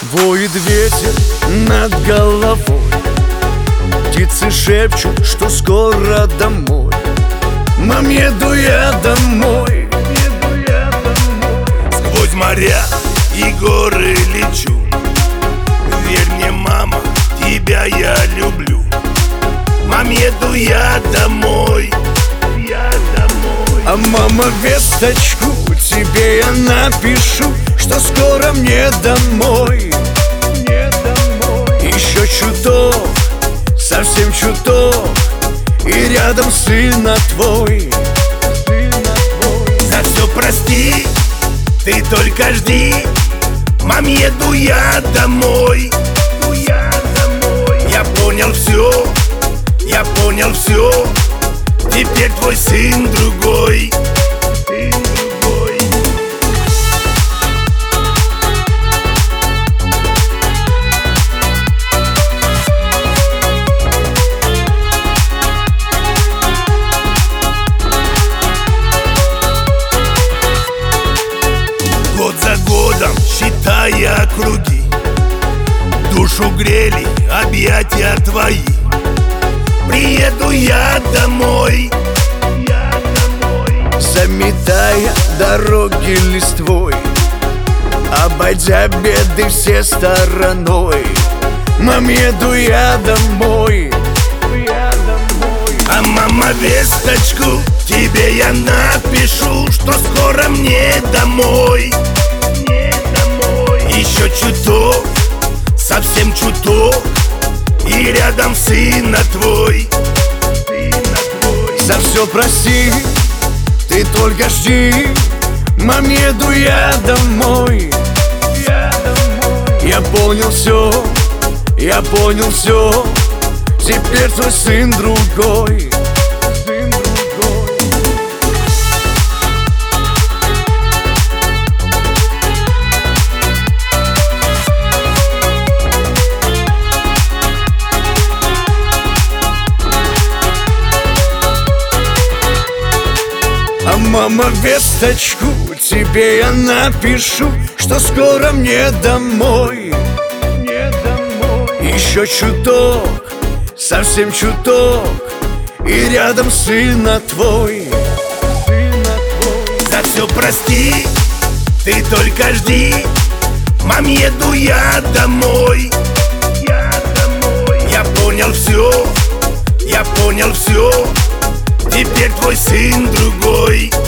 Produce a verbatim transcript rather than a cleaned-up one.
Воет ветер над головой, птицы шепчут, что скоро домой. Мам, еду я домой, еду я домой. Сквозь моря и горы лечу. Верь мне, мама, тебя я люблю. Мам, еду я домой, я домой. А мама, весточку тебе я напишу, что скоро мне домой, мне домой. Еще чуток, совсем чуток, и рядом сына твой, сына твой. За все прости, ты только жди. Мам, еду я домой, я домой. Я понял все, я понял все. Теперь твой сын другой, сын другой. Год за годом, считая круги, душу грели объятия твои. Приеду я домой, я домой. Заметая дороги листвой, обойдя беды все стороной. Мам, еду я домой, я домой. А мама, весточку тебе я напишу, что скоро мне домой, мне домой. Еще чуток, совсем чуток, и рядом сына твой, сына твой. За все прости, ты только жди. Мам, еду я домой, Я домой. я понял все, я понял все. Теперь твой сын другой, сын другой. А мама, весточку тебе я напишу, что скоро мне домой, мне домой. Еще чуток, совсем чуток, и рядом сына твой, сына твой. За все прости, ты только жди. Мам, еду я домой, я домой. Я понял все, я понял все. Теперь твой сын другой.